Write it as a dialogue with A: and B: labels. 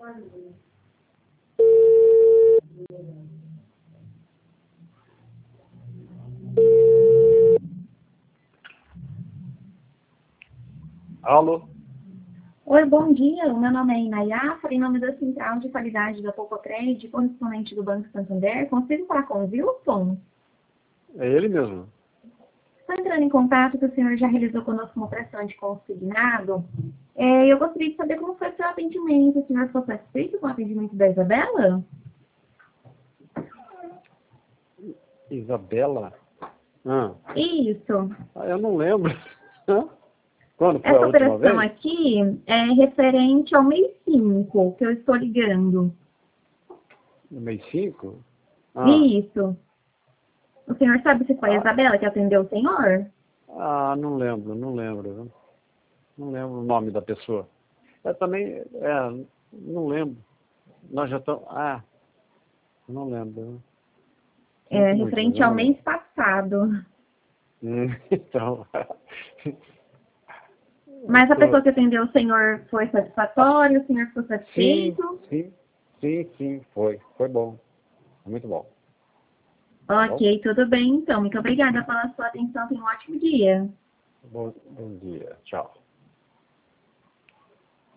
A: Alô?
B: Oi, bom dia. O meu nome é Inayá, em nome da Central de Qualidade da Pocotrade, correspondente do Banco Santander. Consigo falar com o Wilson?
A: É ele mesmo.
B: Estou entrando em contato que o senhor já realizou conosco uma operação de consignado. Eu gostaria de saber como foi o seu atendimento. O senhor ficou satisfeito com o atendimento da Isabela?
A: Isabela?
B: Isso.
A: Eu não lembro. Quando foi a
B: Essa
A: última
B: operação
A: vez?
B: aqui é referente ao mês 5, que eu estou ligando.
A: No mês 5?
B: Isso. O senhor sabe se foi a Isabela que atendeu o senhor?
A: Não lembro. Não lembro o nome da pessoa. Eu também, não lembro. Nós já estamos... não lembro.
B: É
A: Sinto muito, mas
B: referente
A: eu
B: ao
A: não
B: mês
A: lembro.
B: passado.
A: Então...
B: Mas a pessoa que atendeu o senhor foi satisfatória? O senhor ficou
A: Sim,
B: satisfeito?
A: sim, foi. Foi bom. Muito bom. Tá bom?
B: Ok, tudo bem então. Muito obrigada pela sua atenção. Tenha um ótimo dia.
A: Bom dia. Tchau.